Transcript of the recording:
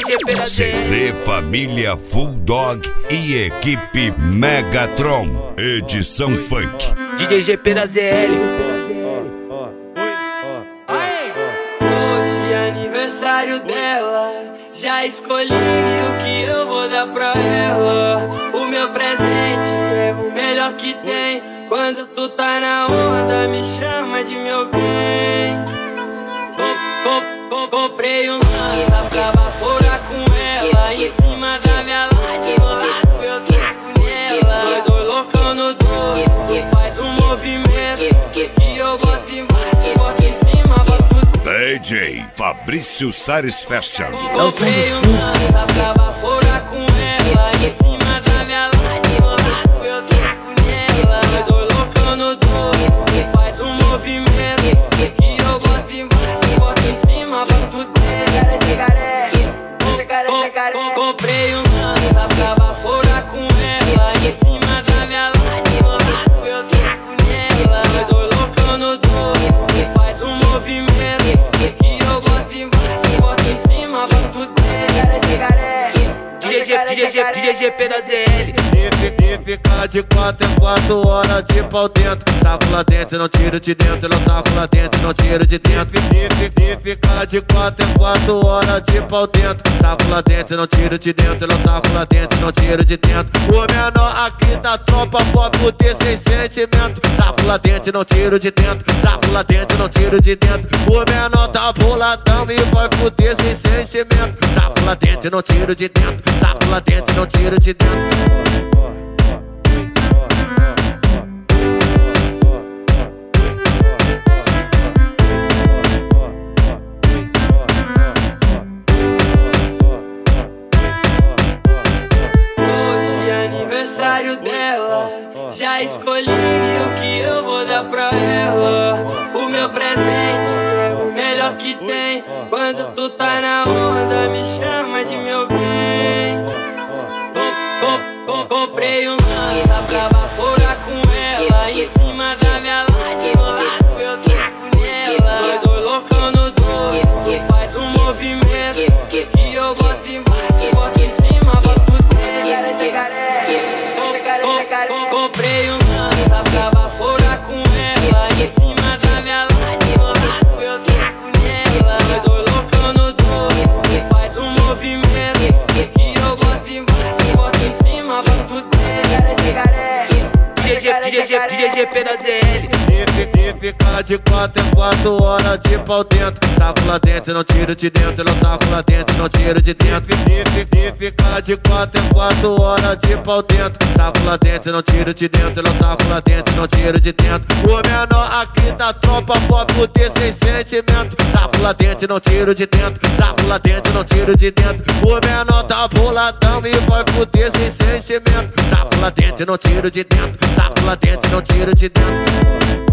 CD Família Full Dog e equipe Megatron, edição funk. DJ GP da ZL. Hoje é aniversário dela, já escolhi o que eu vou dar pra ela. O meu presente é o melhor que tem. Quando tu tá na onda, me chama de meu bem. Comprei um lança pra baforar com ela. Em cima da minha laje, do lado eu taco nela. Eu dou loucão no doce, tu faz um movimento que eu boto embaixo, boto em cima, boto DJ Fabrício Sares Fashion. Comprei um lança pra baforar com ela. Em cima da minha laje, do lado eu taco nela. Eu dou loucão no doce, tu faz um movimento que eu boto embaixo, boto em cima, boto dentro. Comprei um lança pra baforar com ela. Em cima da minha laje, do lado eu taco nela. Eu dou loucão no doce, tu faz um movimento que eu boto embaixo, boto em cima, boto dentro. DJ GP da ZL. E fica de 4 em 4 horas de pau dentro. Taco lá dentro, não tiro de dentro. Eu taco lá dentro, não tiro de dentro. E fica de 4 em 4 horas de pau dentro. Taco lá dentro, não tiro de dentro. Eu taco lá dentro, não tiro de dentro. O menor aqui da tropa pode fuder sem sentimento. Taco lá dentro, não tiro de dentro. Taco lá dentro, não tiro de dentro. O menor tá boladão e vai fuder sem sentimento. Taco lá dentro, não tiro de dentro. Taco lá dentro, não tiro de dentro. Hoje é aniversário dela, já escolhi o que eu vou dar pra ela. O meu presente é o melhor que tem. Quando tu tá na onda, me chama de meu bem. Comprei um lança pra baforar com ela. Em cima da minha laje, do lado eu taco nela. Eu dou loucão no doce, tu faz um movimento que eu boto embaixo, boto em cima, boto dentro. Comprei um lança pra baforar com ela. Em cima da minha laje, do lado eu taco nela. Eu dou loucão no doce, tu faz um movimento que eu boto embaixo, boto em cima, boto dentro. DJ GP da ZL. E fica de 4 em 4 horas de pau dentro. Taco lá dentro, não tiro de dentro. Eu taco lá dentro, não tiro de dentro. E fica de 4 em 4 horas de pau dentro. Taco lá dentro, não tiro de dentro. Eu taco lá dentro, não tiro de dentro. O menor aqui da tropa pode fuder sem sentimento. Taco lá dentro, não tiro de dentro. Taco lá dentro, não tiro de dentro. O menor tá boladão e vai fuder sem sentimento. Taco lá dentro, não tiro de dentro. Taco lá dentro, não tiro de dentro.